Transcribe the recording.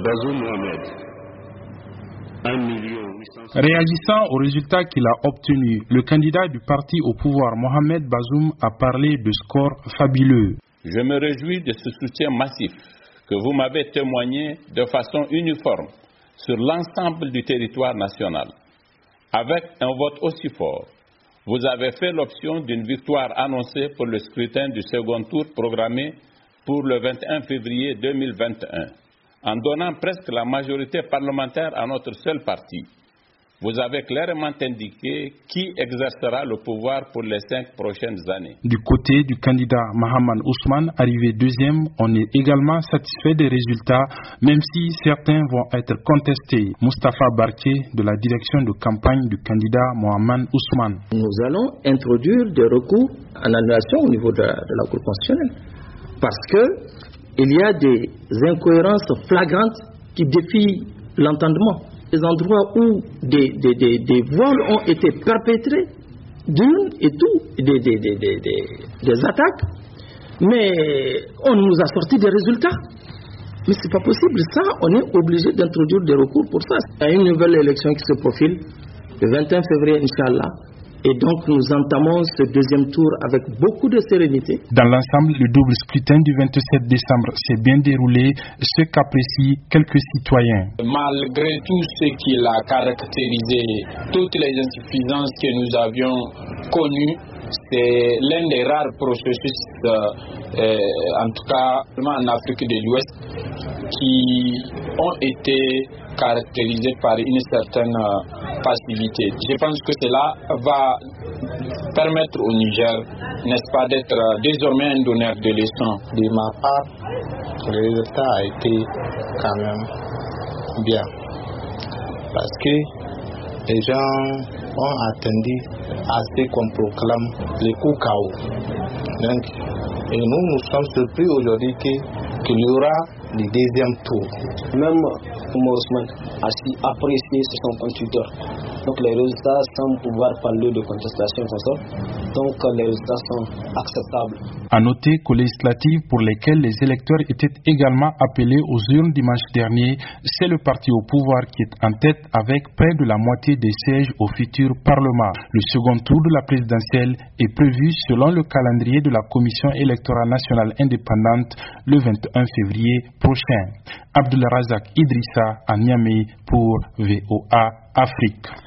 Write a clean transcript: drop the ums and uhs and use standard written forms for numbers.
Bazoum Mohamed. Réagissant aux résultats qu'il a obtenus, le candidat du parti au pouvoir, Mohamed Bazoum, a parlé de score fabuleux. Je me réjouis de ce soutien massif que vous m'avez témoigné de façon uniforme sur l'ensemble du territoire national. Avec un vote aussi fort, vous avez fait l'option d'une victoire annoncée pour le scrutin du second tour programmé pour le 21 février 2021, en donnant presque la majorité parlementaire à notre seul parti. Vous avez clairement indiqué qui exercera le pouvoir pour les 5 prochaines années. Du côté du candidat Mahaman Ousmane, arrivé deuxième, on est également satisfait des résultats, même si certains vont être contestés. Moustapha Barké, de la direction de campagne du candidat Mahaman Ousmane. Nous allons introduire des recours en annulation au niveau de la Cour constitutionnelle, parce qu'il y a des incohérences flagrantes qui défient l'entendement. Les endroits où des vols ont été perpétrés, d'urnes et tout, des attaques, mais on nous a sorti des résultats. Mais c'est pas possible, ça, on est obligé d'introduire des recours pour ça. Il y a une nouvelle élection qui se profile, le 21 février, Inch'Allah. Et donc nous entamons ce deuxième tour avec beaucoup de sérénité. Dans l'ensemble, le double scrutin du 27 décembre s'est bien déroulé, ce qu'apprécient quelques citoyens. Malgré tout ce qu'il a caractérisé, toutes les insuffisances que nous avions connues, c'est l'un des rares processus, en tout cas en Afrique de l'Ouest, qui ont été caractérisés par une certaine passivité. Je pense que cela va permettre au Niger, n'est-ce pas, d'être désormais un donneur de leçons. De ma part, le résultat a été quand même bien, parce que les gens ont attendu à ce qu'on proclame le coup KO. Donc, et nous sommes surpris aujourd'hui qu'il y aura le deuxième tour. Même Ousmane a si apprécié son conducteur. Donc les résultats semblent pouvoir parler de contestation donc les résultats sont acceptables. À noter qu'aux législatives pour lesquelles les électeurs étaient également appelés aux urnes dimanche dernier, c'est le parti au pouvoir qui est en tête avec près de la moitié des sièges au futur Parlement. Le second tour de la présidentielle est prévu selon le calendrier de la Commission électorale nationale indépendante le 21 février prochain. Abdulrazak Idrissa à Niamey pour VOA Afrique.